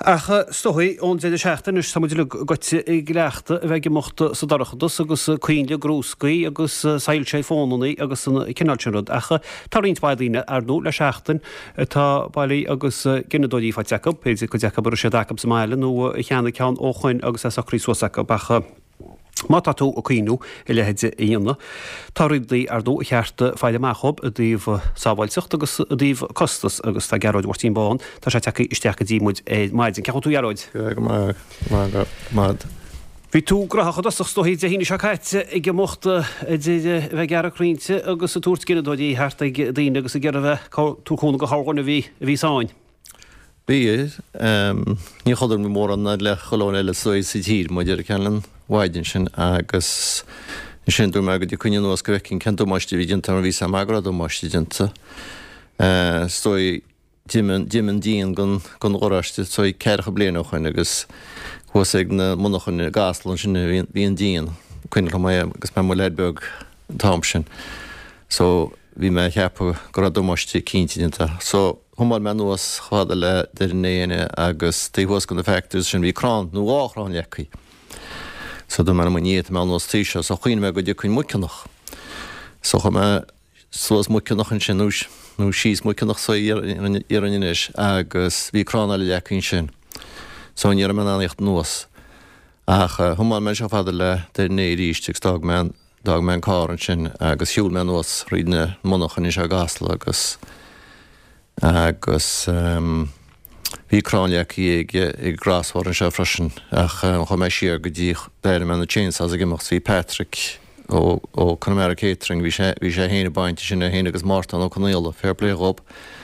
Acha stohui ón zéidir seachtain is samúile goite i gleachta a bheith mochta sa darachas agus cuínle grúscaí agus sail sé fónaí agus cinálteanrad. Acha tarínt bailíine ar nó le seachtain tá bailí agus ginnadóí fa Jacob, péidir go Jacob ar sé Jacob sa maile nó cheanna ceann óchain agus a sacrí suasacha bacha. Má tú a cuiinú I leheide íonna. Tárídaí ar dó cheartta fáile mechob a dtíobh sábhailteach agus a dtíobh costas agus tá gearóid wartín bán, tá sé techa isteach a ddímuid maidin. Ceachú tú gearóid? Mad. Bhí tú grathachad asach stohíid a híine seacaite I gmochta bheith gearach rínte agus a túirt ginnadóidí heartta daoine agus a gear a bheith túchúna go háganna bhí sáin. Bí ní chodar mí mór an le cholón eile soid sa tír má deidir ceann waidin sin agus sin dú me go dtí cuine nuas go bhecinn cen domáistí bhíidirnta ar bhí sa magra domáistí dinta. Stoi diman díon gon ghoráiste stoi ceircha bliana chuin agus chuas ag na munachchain gaslan sin bhíon díon cuine go mai agus me leidbeag tám sin. So bhí me cheappa go domáistí cínti dinta. So Humar me nuas chada le dirnéine agus tíhos gon effectors sin bhí crán nó áchrán lecaí. So do me níiad me nuas tíise, so chuoine me go dtí chuin muiceannach. So chu me suas muiceannach an sin nó síos muiceannach so ar an inis agus bhí crán eile lecaín sin. So níar me aníocht nuas. Ach humar me se fada le dirné ríisteach dag me cáran sin agus hiúil me nuas rídne munachan is a gasla agus bhí cránleaí ag grasmhar an se freisin ach chu mé siar go dtí béir me na James as a gimach hí Patrick ó Connemara Catering bhí sé héine bainte sin a héine agus Martin ó Connéla fair play rob.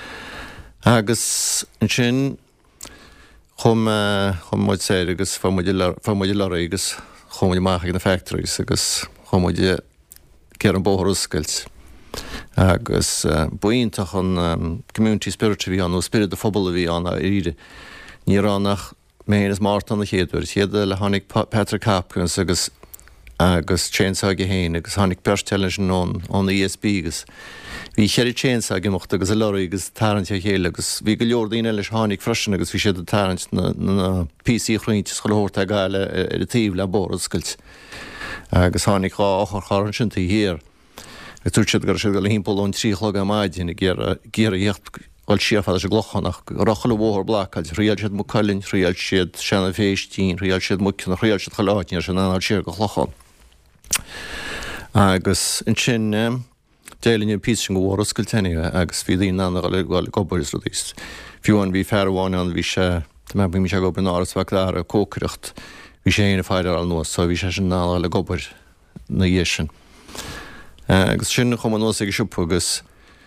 Agus an sin chum muid sé agus famuid lera agus chumuid maach na factories agus chumuid cear an bóthar uscailt. Agus buíntach an community spirit bhí an ó spirit de phobal bhí an a ríide. Ní rannach méhénas Martin na chéadúir, chéad le tháinig Patrick Hopkins agus Chainsaw héin agus tháinig Berstellen ón ESB agus. Bhí chéir Chainsaw gimocht agus a lera agus tarrant a chéile agus bhí go leor daoine leis tháinig freisin agus bhí siad a tarrant na PC chrointe scoilthórt a gaile ar a tíomh le bórscailt. Agus tháinig áchar sin tí hir. Túirtead gur sé go le hímpol ón tríchlog a maidin géar a dhécht gáil siafad a glochanach rochal bhór blacáil, rial siad mucalinn, rial siad sena féistín, rial siad mucinach, rial siad chaláitní ar sin anál siar go chlochan. Agus in sin déilinn pí sin go bhór oscailtaine agus bhí dtíon anna gáil gobaris rodís. Fiúan bhí fearháin an bhí sé, tá bhí mi se go ben áras bheith a cócaireacht, bhí sé héana fáidir al nuas, so bhí sé sin ná le gobar na dhéisin. Agus sin chum an nuas ag siúpa agus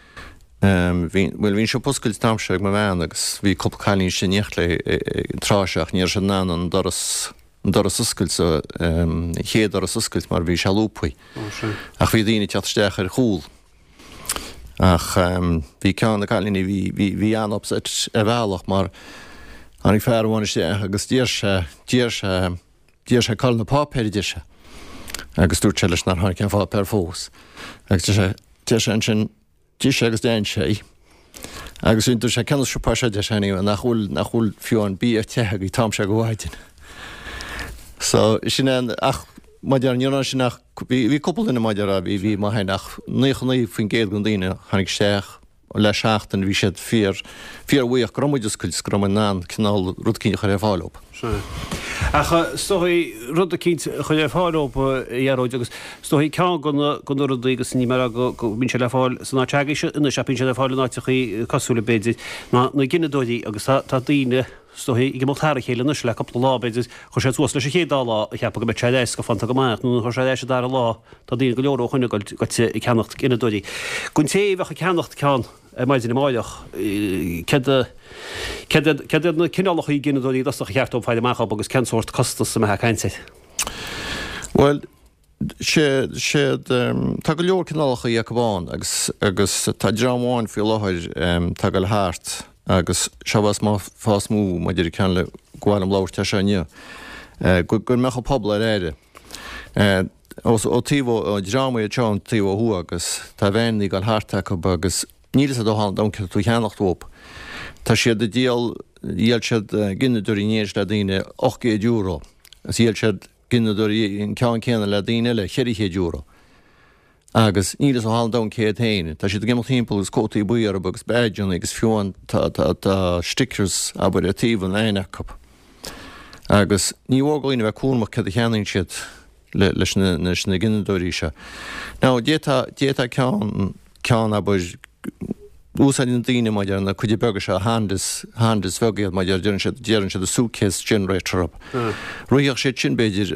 hín siú poscail tamse ag me bhean agus bhí copcailín sin necht le tráiseach níor sin ná an doras uscailt so chéad doras uscailt mar bhí se lúpaí. Ach bhí daoine teatsteach ar chúl. Ach bhí ceann na cailíní bhí anabs a bhealach mar anig fearháin isteach agus dír sé cail na pápéidir se. Agus dúirt leis nar tháinig ceann fáil per fós. Agus tí sé an sin tí sé agus déan sé. Agus úntú sé ceannas siúpá sé de séniu nach chúil fiúin bí ar tethe í tám se go bhhaidin. So sin ach maidir an sin nach bhí coppla ina maidir a bhí má hainach níchaní faoin géad gon daine tháinig seach le seachtain bhí siad fíor bhuaach grommuidescuil scrum an ná cinál rudcíine chu fáilop. Acha stohí rud a cínt chu fáilop dhearóid agus stohí ceann gon rudaí agus ní mar go bín se le fáil san náteagaí se ina sepín se le fáil náitichaí cosúla béidir na ginnadóidí agus tá daoine stohí ige moltára chéile nus le coppla lá béidir chu sé túas leis a chéad lá a cheappa go be treéis go fanta go maiach nó chu sé dar lá tá daoine go leor chuine goil gote i ceannacht ginnadóidí. Gon téhhecha ceannacht ceann maidin máideach ced na cinálach í ginnadóidí das cheartó fáile meach agus ceansoirt costas sa methe caiinte. Well, tá go leor cinálach í bháin agus tá drámháin fiú láthir tá go háart agus sebas má fás mú maidir ceann le gháil am láir te senne. Gur mecha pobl ar éire. Ó tíomh drámaí teán tíomh thu agus tá bhéinnig gáil háartteach agus nílas a dóhan dom tú cheannacht op. Tá siad a díal díalsead ginneúí níos le daine 8 euro. Síalsead ginneúí in cean céanna le daine le 4 euro. Agus nílas ó hall dam céad héine. Tá siad gimmal timppla cótaí buar agus Belgian agus fiúin tá stickers aberratíhan éineach. Agus ní bhgáine bheith cúnmach cad a cheann siad leis na ginneúí se. Ná déta cean aber úsáidn daine maidir na chuide beag se handas bhegaad maidir dearann se a suitcase generator up. Ruíoch sé sin beidir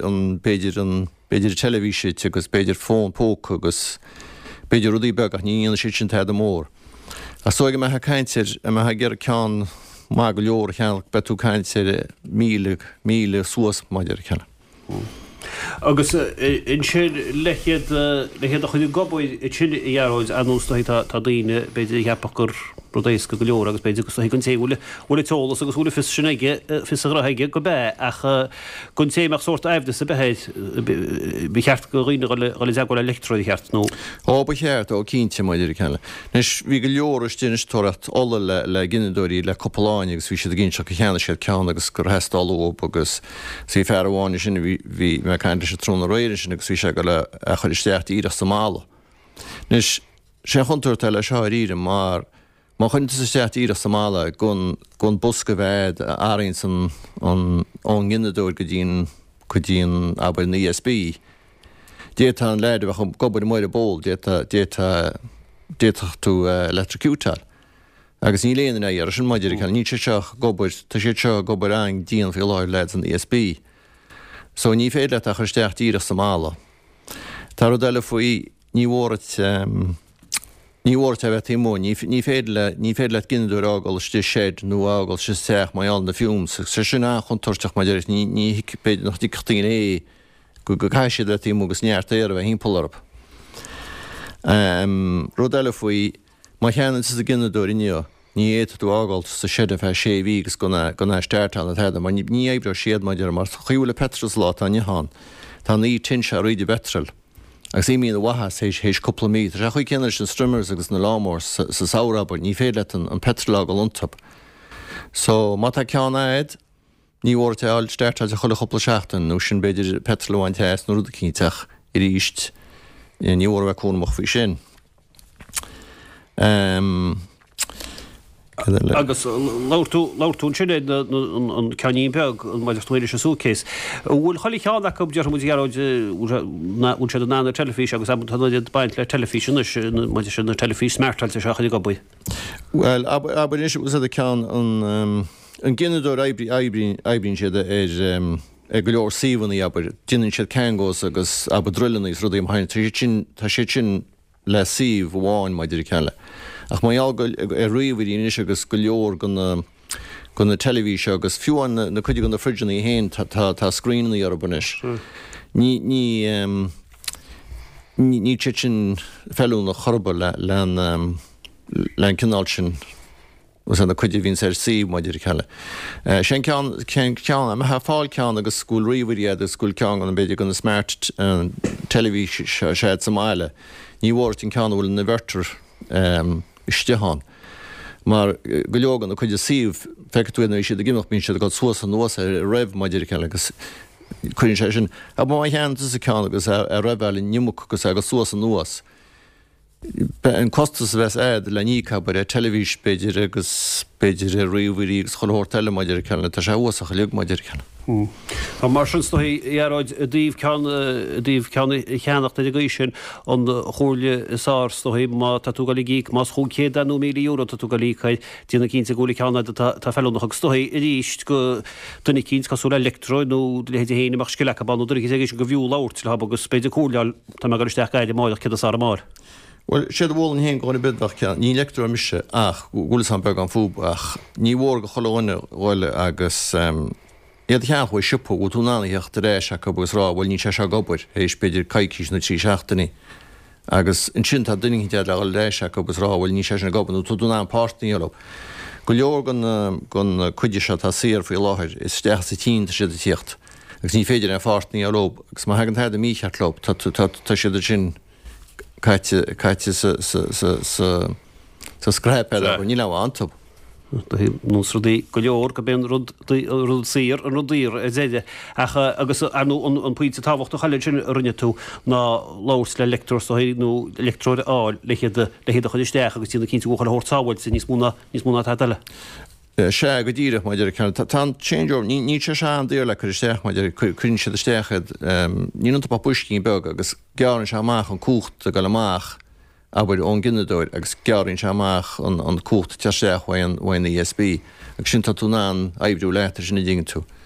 televíse agus beidir fón póc agus beidir rudí beag ní si sin tead mór. A sóige me ha caiintir a me ha gur cean má go leor cheannach betú caiintir míle suas maidir cheanna. Agus in sin lechiad a chuú gobaid sin dhearáid anústaí tá daine beidir heapachgur rodéis go leor agus beidir agus gon téhúla tólas agus bhúla fis sinige fis raige go bé ach gon téach sort aimhde sa behéid cheart go riine go electroid cheart nó. Á ba cheart ó cínte maidir cheanna. Nes bhí go leoris duine torat alla le ginneúí le coppláin agus bhí siad a ginseach a cheanna siad ceann agus gur heastáú agus sí fearháine sin bhí me caiinte se trúna réidir sin agus bhí se go le a chuiristeart íra Somála. Nes sé chuntúirta le seo íre mar má chuinte sa steart íra Somála gon busca bhead árainn san an ginneúir go dtíon aber na ESB. Déta an leidir bheith gobar muir a ból déta tú electrocútal. Agus ní léana ar sin maidir ceann ní seach gobar tá sé seo gobar an díon fé láir leid an ESB. So ní féad le a chusteart íra Somála. Tá deile faoi ní bhórt a bheith imó, ní féad le ginneúir ágáil tí séad nó ágáil si teach mai an na fiúm, sa sin á chun tuirteach maidir ní hicipéidir nach dtíchttaí go caiisiad le imó agus neart éar a bheith hímpólarb. Rodeile faoi má cheann sa ginneúir inniu, ní éad tú ágáil sa séad a bheith sé bhígus gona steirtán a theada, mar ní ébre siad maidir mar chuúla Petras lá a neán, tá ní tin se roiide betrel. Agus í míad wahas héis coppla míad. Ra chuí ceannar sin strimmers agus na lámór sa saorabar ní féad le an petrolá go luntap. So má tá ceann aid, ní bhór áil steirtáil a chulla coppla seachtain nó sin beidir petrolháin teas nó rúda cínteach i ríist ní bhór bheith cúnmach faoi sin. Agus láirtún sinné an ceaníon beag an maidir tuaire se súcéis. Bhfuil choí cheánach go dear muíráid ún se ná telefís agus amid baint le telefísin maidir sin na telefís smertailte se chuí gobaid. Well, aber is ús a cean an ginneúir eibrín siad go leor síhaní aber duinn siad cengós agus aber drillnaí rudí am hain tá sé sin le síomh bháin maidir ceile. Ach mai riomhí is agus go leor gon na televís agus fiúin na chuide gon na friginnaí héin tá screennaí ar bunis. Ní sin fellú na chorba le cinál sin an na chuide hín sé sí maidir ceile. Sin cean a ha fáil cean agus scúil riomhí agus scúil cean an beidir gon na smart televís séad sa máile. Ní bhór tin cean bhfuil na bhirtar isteán. Mar go leogan a chuide síomh feictúna siad a gimach bín siad go suas an nuas a raibh maidir ceile agus chuinn sé sin. A má chean a cean agus a raibhil nimmuch agus agus suas an nuas. An costas bheits éad le nícha bar televís beidir agus beidir riomhí agus choir teile maidir ceile tá sé uasach a leog maidir ceile. Tá mar sin stoíráid díomh cheannacht a gí sin an chóirle sár stoí má tú go gíic más chun chéad an €1,000,000 tú go líchaid dína cínta gola ceanna tá fellúnach stoí i ríist go duna cíns cosú electroid nó le héine mar sciile a banú gus go bhú láirt le agus beidir cúleáil tá me goisteach gaiide máidir cé a mar. Well, sé bhil hen gáinna bedbach cean, ní lector mise ach gúlas an beg an fúb ach ní bhór go choláine bhile agus iad chean chuid siúpa go túnánaíocht rééis a agus rá bhfuil ní sé se gobar hééis beidir caiicís na trí seachtaí. Agus in sin tá duine dead le léis a agus rá bhfuil ní sé na gobanú tú dúna an páirtaíoló. Go leor gon chuide se tá síar faoi láthir is steach sa tí sé a tíocht. Agus ní féidir an páirtaíoló, agus má hagan thead a mícheartlób tá siad sin caite sa scrap ní le antop. nús rudí go leor go ben rud sír an rudír éide agus anú an puinte táhacht chaile sin rinne tú ná lás le lector nó electróid áil le a chuisteach agus tína cinnta gochail hórtáhail sin níos múna eile. sé go dtíireach maidir tá changeover ní se se an déir le chuisteach maidir chun se stechad níanta pa puiscín beg agus gearann se amach an cúcht a go amach a bfuid ón ginnedóid agus gearann se amach an cúcht teisteach bhain ESB agus sin tú ná ébrú letar sin na ddígan tú.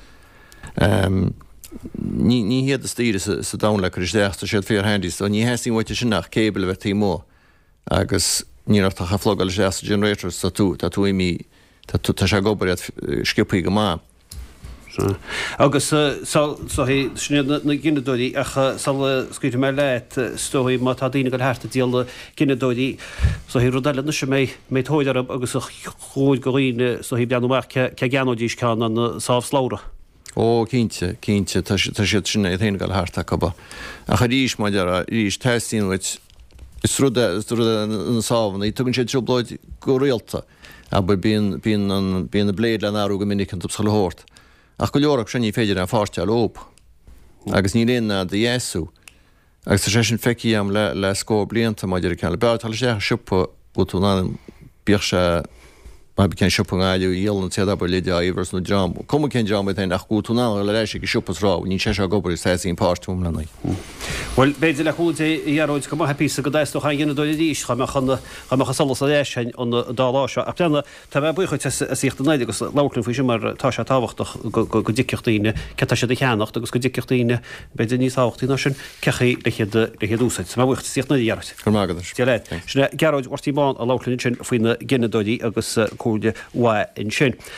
Ní héad a stíre sa dála chuisteachta sé fé handís ó ní heí muite sin nach cébal bheit tí mó agus níach a floggal sé generators tú imi Tá sé gobaréad skipaí go má. Agus snéad na ginnedóí sal scuite me leit stóí má tá daine go háta díal ginnedóí so hí rudaile na sem mé tóidir agus chuid goíine so hí beanúach ce ganódís ceán an sáfslára. Ó cínte tá sé sinna dhéana gal háta cabba. A cha ríis maidir ríis teíhid is ruda an sáhanna, í tugann sé trobláid go réalta. Aber bíon a bléad le áú go minic an tupschail hórt. Ach go leorach sin ní féidir an fáte a lób. Agus ní réna de dhéasú. Agus tá sé sin feici am le scór blianta maidir ceanna. Beáil sé siúpa go tú ná bíoh se cén siúpa gáilú íalan tead léide íhars nó dram. Cum cén dram tain ach go tú ná le rééis go siúpas rá, ní sé gobar is ín páirtúm lena. Well beidir le chuúd dhearóid go pí go déistú cha gine dóid díos chacha salas a éisiin an dáláise. A plena tá bheith buchuid síocht naide agus lácinn fao sin mar tá sé táhachtach go diciochttaíine ce sé de cheannacht agus go diciochttaíine beidir níos áchttaí sin cechaí le úsáid. Má bucht síocht na dhearáid. Chmágadar. Sinna gearóid ortíán a lácinn sin faoine ginine dóidí agus cúde wa in sin.